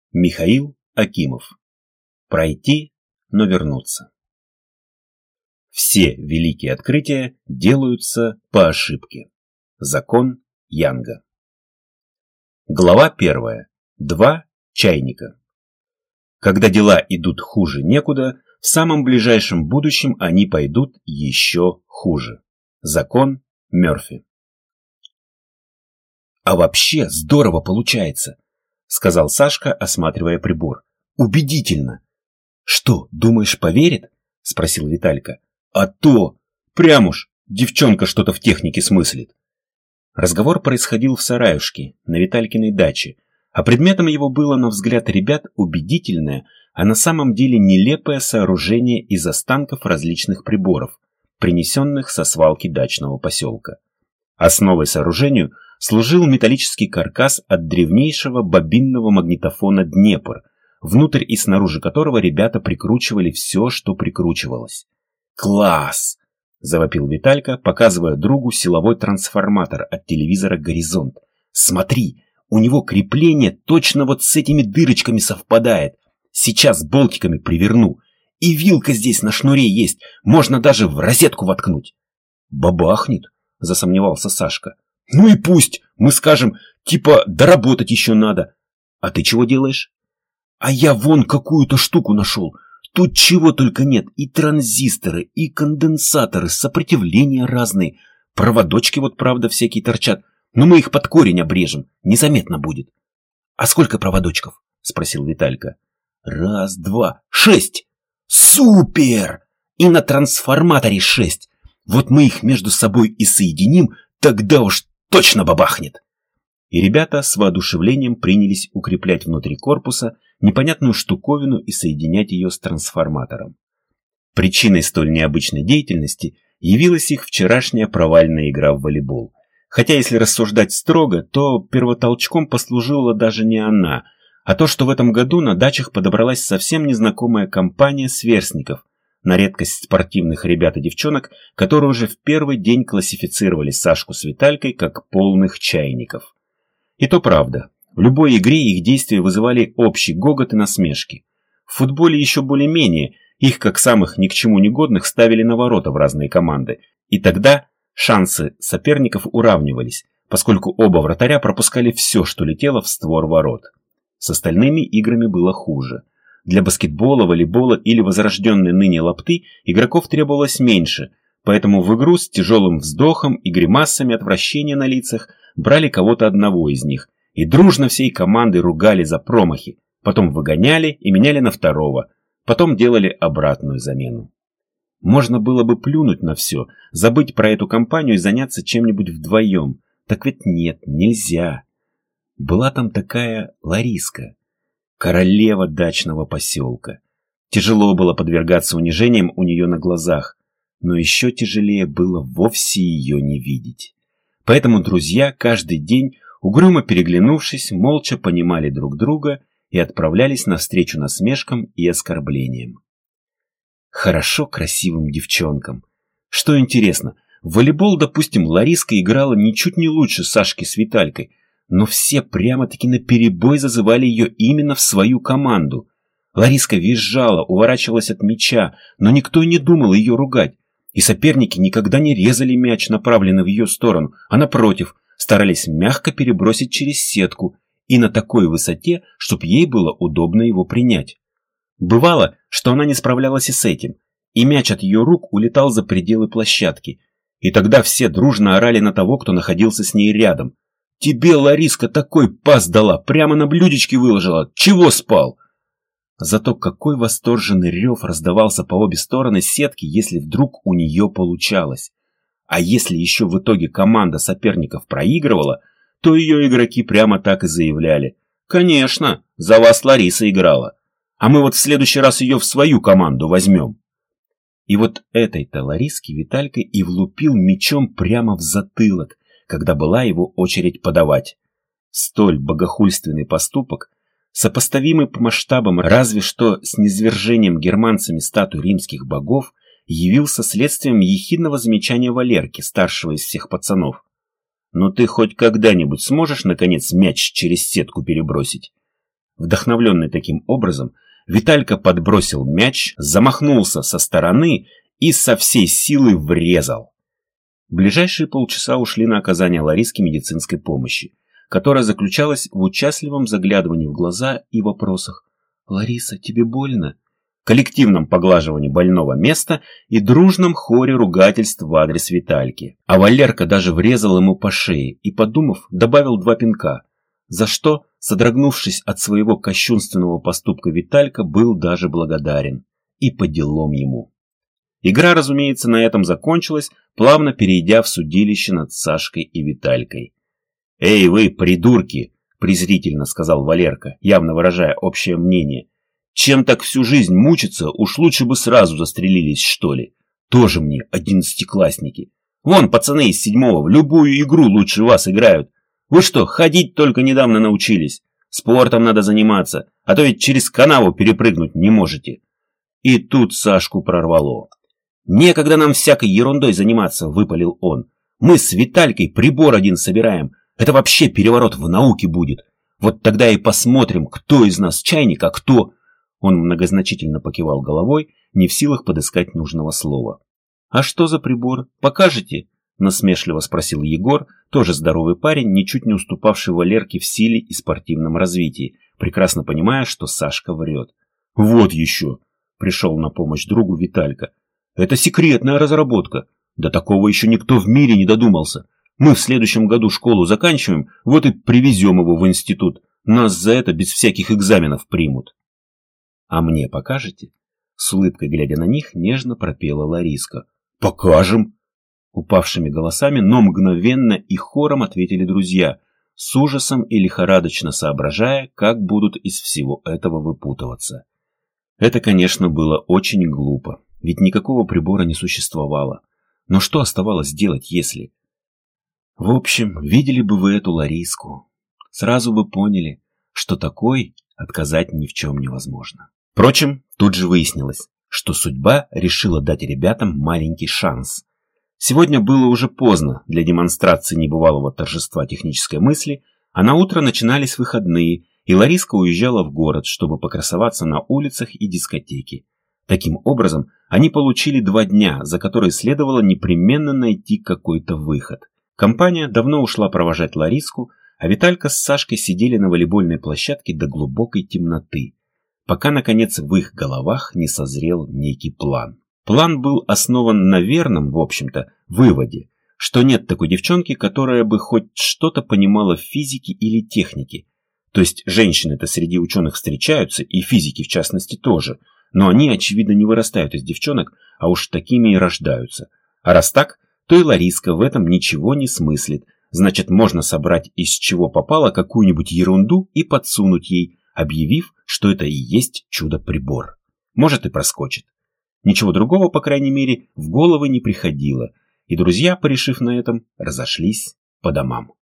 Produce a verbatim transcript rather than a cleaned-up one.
Михаил Акимов. Пройти, но вернуться. Все великие открытия делаются по ошибке. Закон Янга. Глава первая. Два чайника. Когда дела идут хуже некуда, в самом ближайшем будущем они пойдут еще хуже. Закон Мёрфи. «А вообще здорово получается», — сказал Сашка, осматривая прибор. «Убедительно». «Что, думаешь, поверит?» — спросил Виталька. «А то! Прям уж девчонка что-то в технике смыслит». Разговор происходил в сараюшке, на Виталькиной даче, а предметом его было, на взгляд ребят, убедительное, а на самом деле нелепое сооружение из останков различных приборов, принесенных со свалки дачного поселка. Основой сооружению служил металлический каркас от древнейшего бобинного магнитофона «Днепр», внутрь и снаружи которого ребята прикручивали все, что прикручивалось. «Класс!» — завопил Виталька, показывая другу силовой трансформатор от телевизора «Горизонт». «Смотри, у него крепление точно вот с этими дырочками совпадает. Сейчас болтиками приверну. И вилка здесь на шнуре есть, можно даже в розетку воткнуть». «Бабахнет», — засомневался Сашка. «Ну и пусть, мы скажем, типа доработать еще надо. А ты чего делаешь?» «А я вон какую-то штуку нашел. Тут чего только нет. И транзисторы, и конденсаторы, сопротивления разные. Проводочки вот, правда, всякие торчат. Но мы их под корень обрежем, незаметно будет». «А сколько проводочков?» — спросил Виталька. «Раз, два, шесть!» «Супер! И на трансформаторе шесть. Вот мы их между собой и соединим, тогда уж точно бабахнет!» И ребята с воодушевлением принялись укреплять внутри корпуса непонятную штуковину и соединять ее с трансформатором. Причиной столь необычной деятельности явилась их вчерашняя провальная игра в волейбол. Хотя, если рассуждать строго, то первотолчком послужила даже не она, а то, что в этом году на дачах подобралась совсем незнакомая компания сверстников, на редкость спортивных ребят и девчонок, которые уже в первый день классифицировали Сашку с Виталькой как полных чайников. И то правда, в любой игре их действия вызывали общий гогот и насмешки. В футболе еще более-менее, их как самых ни к чему негодных ставили на ворота в разные команды, и тогда шансы соперников уравнивались, поскольку оба вратаря пропускали все, что летело в створ ворот. С остальными играми было хуже. Для баскетбола, волейбола или возрожденной ныне лапты игроков требовалось меньше, поэтому в игру с тяжелым вздохом и гримасами отвращения на лицах брали кого-то одного из них и дружно всей командой ругали за промахи, потом выгоняли и меняли на второго, потом делали обратную замену. Можно было бы плюнуть на все, забыть про эту компанию и заняться чем-нибудь вдвоем, так ведь нет, нельзя. Была там такая Лариска, королева дачного поселка. Тяжело было подвергаться унижениям у нее на глазах, но еще тяжелее было вовсе ее не видеть. Поэтому друзья каждый день, угрюмо переглянувшись, молча понимали друг друга и отправлялись навстречу насмешкам и оскорблениям. Хорошо красивым девчонкам. Что интересно, в волейбол, допустим, Лариска играла ничуть не лучше Сашки с Виталькой, но все прямо-таки наперебой зазывали ее именно в свою команду. Лариска визжала, уворачивалась от мяча, но никто не думал ее ругать. И соперники никогда не резали мяч, направленный в ее сторону, а напротив, старались мягко перебросить через сетку и на такой высоте, чтобы ей было удобно его принять. Бывало, что она не справлялась и с этим, и мяч от ее рук улетал за пределы площадки, и тогда все дружно орали на того, кто находился с ней рядом. «Тебе Лариска такой пас дала, прямо на блюдечке выложила, чего спал?» Зато какой восторженный рев раздавался по обе стороны сетки, если вдруг у нее получалось. А если еще в итоге команда соперников проигрывала, то ее игроки прямо так и заявляли: «Конечно, за вас Лариса играла, а мы вот в следующий раз ее в свою команду возьмем». И вот этой-то Лариске Виталька и влупил мячом прямо в затылок, когда была его очередь подавать. Столь богохульственный поступок, сопоставимый по масштабам разве что с низвержением германцами статуи римских богов, явился следствием ехидного замечания Валерки, старшего из всех пацанов. «Ну ты хоть когда-нибудь сможешь, наконец, мяч через сетку перебросить?» Вдохновленный таким образом, Виталька подбросил мяч, замахнулся со стороны и со всей силы врезал. Ближайшие полчаса ушли на оказание Лариске медицинской помощи, которая заключалась в участливом заглядывании в глаза и вопросах: «Лариса, тебе больно?», коллективном поглаживании больного места и дружном хоре ругательств в адрес Витальки. А Валерка даже врезал ему по шее и, подумав, добавил два пинка, за что, содрогнувшись от своего кощунственного поступка, Виталька был даже благодарен. И по делам ему. Игра, разумеется, на этом закончилась, плавно перейдя в судилище над Сашкой и Виталькой. «Эй вы, придурки!» – презрительно сказал Валерка, явно выражая общее мнение. «Чем так всю жизнь мучиться, уж лучше бы сразу застрелились, что ли. Тоже мне одиннадцатиклассники. Вон, пацаны из седьмого в любую игру лучше вас играют. Вы что, ходить только недавно научились? Спортом надо заниматься, а то ведь через канаву перепрыгнуть не можете». И тут Сашку прорвало. «Некогда нам всякой ерундой заниматься», — выпалил он. «Мы с Виталькой прибор один собираем. Это вообще переворот в науке будет. Вот тогда и посмотрим, кто из нас чайник, а кто...» Он многозначительно покивал головой, не в силах подыскать нужного слова. «А что за прибор? Покажете?» — насмешливо спросил Егор, тоже здоровый парень, ничуть не уступавший Валерке в силе и спортивном развитии, прекрасно понимая, что Сашка врет. «Вот еще!» — пришел на помощь другу Виталька. «Это секретная разработка. До такого еще никто в мире не додумался. Мы в следующем году школу заканчиваем, вот и привезем его в институт. Нас за это без всяких экзаменов примут». «А мне покажете?» С улыбкой глядя на них, нежно пропела Лариска. «Покажем!» Упавшими голосами, но мгновенно и хором ответили друзья, с ужасом и лихорадочно соображая, как будут из всего этого выпутываться. Это, конечно, было очень глупо, ведь никакого прибора не существовало. Но что оставалось делать, если... В общем, видели бы вы эту Лариску, сразу бы поняли, что такой отказать ни в чем невозможно. Впрочем, тут же выяснилось, что судьба решила дать ребятам маленький шанс. Сегодня было уже поздно для демонстрации небывалого торжества технической мысли, а на утро начинались выходные, и Лариска уезжала в город, чтобы покрасоваться на улицах и дискотеке. Таким образом, они получили два дня, за которые следовало непременно найти какой-то выход. Компания давно ушла провожать Лариску, а Виталька с Сашкой сидели на волейбольной площадке до глубокой темноты, пока, наконец, в их головах не созрел некий план. План был основан на верном, в общем-то, выводе, что нет такой девчонки, которая бы хоть что-то понимала в физике или технике. То есть женщины-то среди ученых встречаются, и физики в частности тоже, но они, очевидно, не вырастают из девчонок, а уж такими и рождаются. А раз так, то и Лариска в этом ничего не смыслит, значит, можно собрать из чего попало какую-нибудь ерунду и подсунуть ей, объявив, что это и есть чудо-прибор. Может, и проскочит. Ничего другого, по крайней мере, в головы не приходило, и друзья, порешив на этом, разошлись по домам.